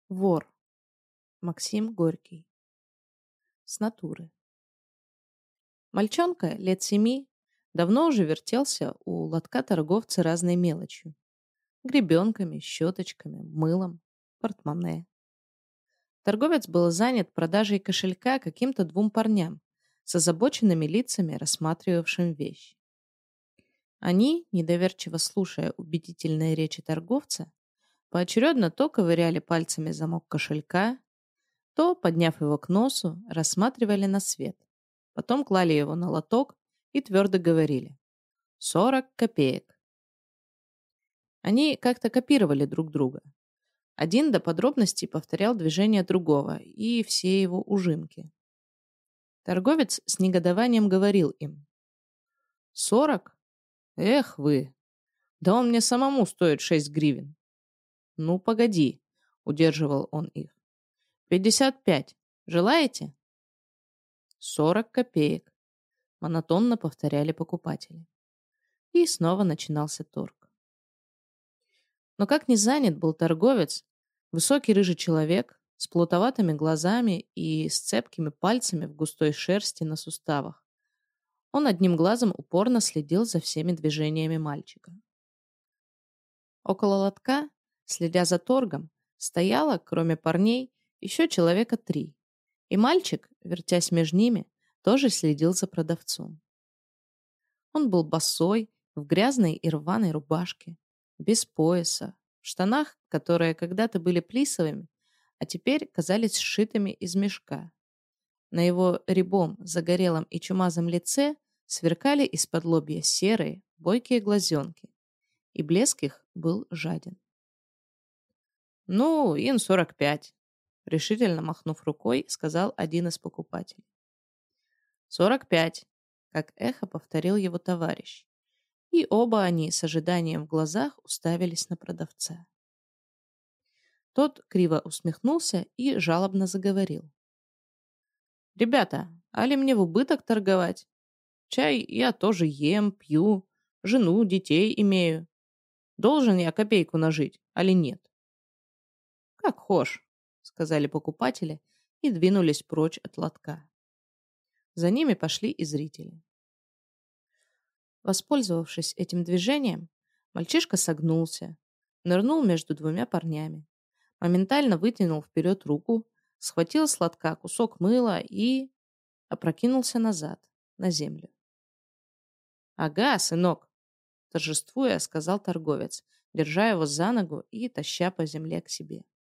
Вор. Максим Горький. С натуры. Мальчонка лет 7 давно уже вертелся у лотка торговца разной мелочью. Гребенками, щеточками, мылом, портмоне. Торговец был занят продажей кошелька каким-то 2 парням с озабоченными лицами, рассматривавшим вещь. Они, недоверчиво слушая убедительные речи торговца, поочередно то ковыряли пальцами замок кошелька, то, подняв его к носу, рассматривали на свет. Потом клали его на лоток и твердо говорили: 40 копеек. Они как-то копировали друг друга. Один до подробностей повторял движения другого и все его ужимки. Торговец с негодованием говорил им: 40? Эх вы! Да он мне самому стоит 6 гривен. Ну, погоди, удерживал он их. 55. Желаете? 40 копеек. Монотонно повторяли покупатели. И снова начинался торг. Но как ни занят был торговец, высокий рыжий человек с плутоватыми глазами и с цепкими пальцами в густой шерсти на суставах, он одним глазом упорно следил за всеми движениями мальчика. Около лотка, следя за торгом, стояло, кроме парней, еще человека 3, и мальчик, вертясь между ними, тоже следил за продавцом. Он был босой, в грязной и рваной рубашке, без пояса, в штанах, которые когда-то были плисовыми, а теперь казались сшитыми из мешка. На его рябом, загорелом и чумазом лице сверкали из-под лобья серые, бойкие глазенки, и блеск их был жаден. «Ну, ин 45», — решительно махнув рукой, сказал один из покупателей. 45, как эхо повторил его товарищ. И оба они с ожиданием в глазах уставились на продавца. Тот криво усмехнулся и жалобно заговорил. «Ребята, али мне в убыток торговать? Чай я тоже ем, пью, жену, детей имею. Должен я копейку нажить, али нет?» «Как хошь», — сказали покупатели и двинулись прочь от лотка. За ними пошли и зрители. Воспользовавшись этим движением, мальчишка согнулся, нырнул между 2 парнями, моментально вытянул вперед руку, схватил с лотка кусок мыла и опрокинулся назад, на землю. «Ага, сынок!» — торжествуя, сказал торговец, держа его за ногу и таща по земле к себе.